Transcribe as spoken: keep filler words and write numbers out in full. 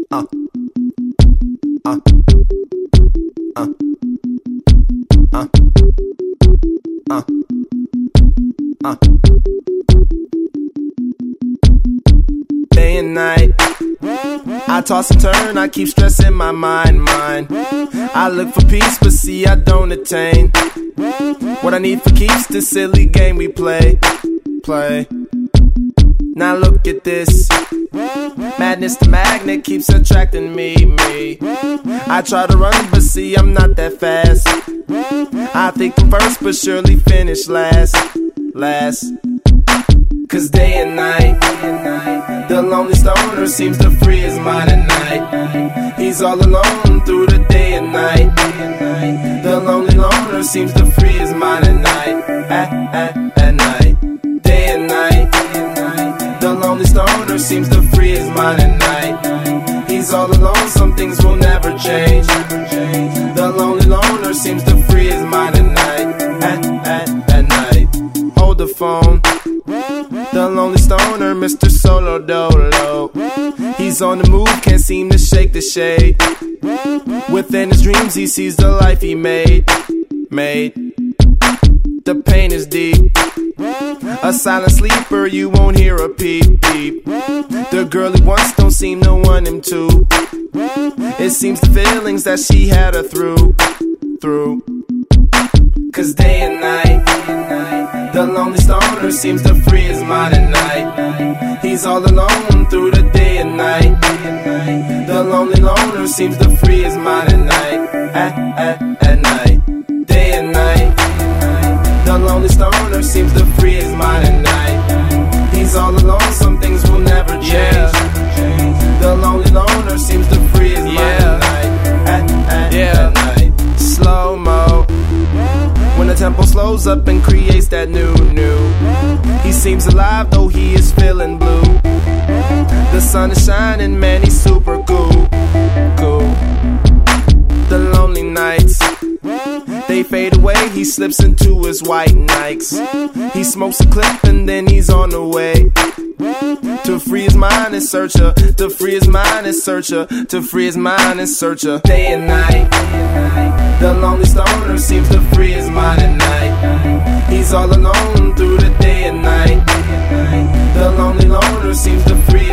Uh, uh, uh, uh, uh, uh. Day and night, I toss and turn, I keep stressing my mind, mind. I look for peace, but see I don't attain what I need for keeps this silly game we play, play. Now look at this, madness the magnet keeps attracting me, me. I try to run, but see I'm not that fast. I think I'm first, but surely finish last, last. Cause day and night, the lonely stoner seems to free his mind at night. He's all alone through the day and night. The lonely loner seems to free his mind at night, at, at, at night. Day and night, the lonely stoner seems to free his mind at night. He's all alone, some things will never change. The lonely loner seems to free his mind at night, at, at, at night. Hold the phone, the lonely stoner, Mister Solo Dolo. He's on the move, can't seem to shake the shade. Within his dreams he sees the life he made, made. The pain is deep, a silent sleeper, you won't hear a peep, peep. The girl he wants don't seem to want him to. It seems the feelings that she had her through, through. Cause day and night, the lonely stoner seems to free his mind at night. He's all alone through the day and night. The lonely loner seems to free his mind at night, at, at, at night. Day and night, the lonely stoner seems to free his mind at night. He's all alone, some things will never change. Yeah. The lonely loner seems to free his mind yeah. at night, at, at, yeah. at night. Slow-mo, when the tempo slows up and creates that new, new. He seems alive though he is feeling blue. The sun is shining, man, he's super cool, cool. The lonely nights, they fade away, he slips into his white Nikes. He smokes a clip and then he's on the way to free his mind and searcher, to free his mind and searcher, to free his mind and searcher. Day and night, the lonely stoner seems to free his mind at night. He's all alone through the day and night. The lonely loner seems to free